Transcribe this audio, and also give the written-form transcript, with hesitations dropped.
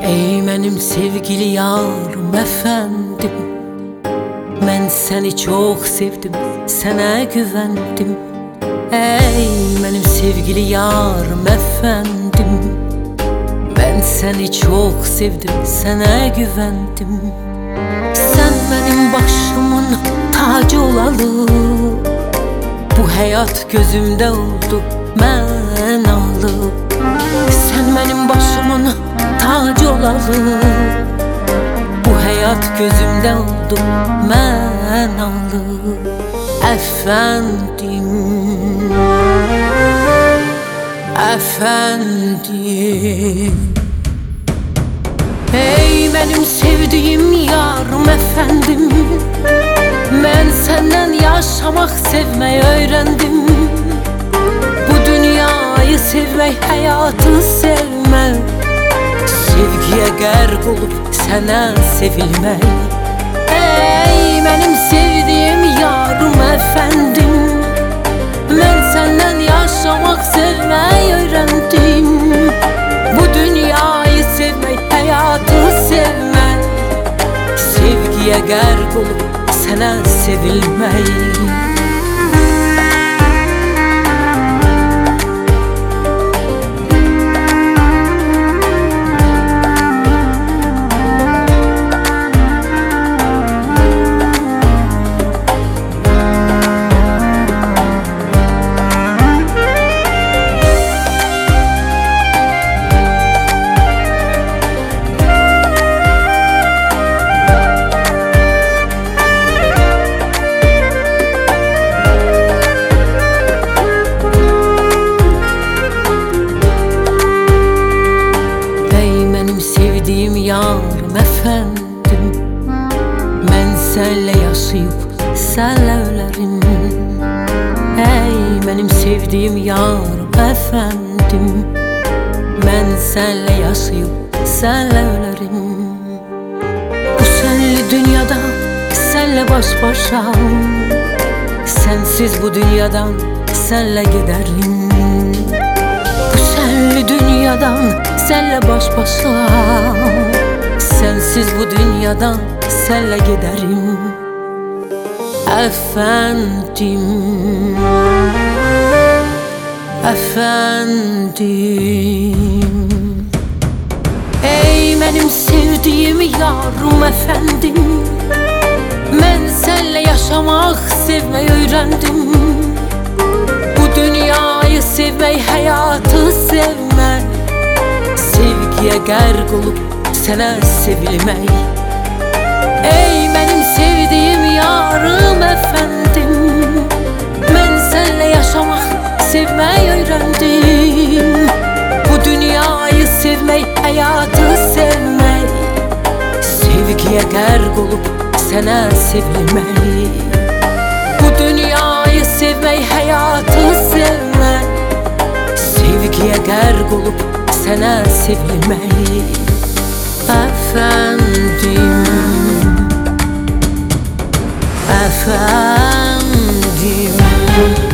Ey mənim sevgili yarım əfəndim, mən səni çox sevdim, sənə güvəndim. Ey mənim sevgili yarım əfəndim, mən səni çox sevdim, sənə güvəndim. Sən mənim başımın tacı olalı, bu həyat gözümdə oldu mənalı. Sən mənim başımın tacı olalı, bu həyat gözümdə oldu mənalı. Əfəndim, əfəndim, ey mənim sevdiyim yarım əfəndim, mən səndən yaşamaq, sevmək öyrəndim. Bu dünyayı sevmək, həyatı sevmək, sevgiyə qərq olub sənə sevilmək. Ey mənim sevdiyim yarım əfəndim, mən səndən yaşamaq, sevmək öyrəndim. Bu dünyayı sevmək, həyatı sevmək, sevgiyə qərq olub sənə sevilmək. Yarım əfəndim, mən sənlə yaşayıb sənlə ölərim. Ey mənim sevdiyim yarım əfəndim, mən sənlə yaşayıb sənlə ölərim. Bu sənli dünyada sənlə baş başam, sənsiz bu dünyadan sənlə gedərim. Bu sənli dünyadan sənlə baş başam, sensiz bu dünyadan senle giderim. Efendim, efendim, ey benim sevdiğim yarım efendim, ben senle yaşamak, sevmeyi öğrendim. Bu dünyayı sevmeyi, hayatı sevmek, sevgiye gərq olup sənə sevilmək. Ey mənim sevdiyim yarım əfəndim, mən sənlə yaşamaq, sevmək öyrəndim. Bu dünyayı sevmək, həyatı sevmək, sevgiyə qərq olub sənə sevilmək. Bu dünyayı sevmək, həyatı sevmək, sevgiyə qərq olub sənə sevilmək. Efendim, efendim.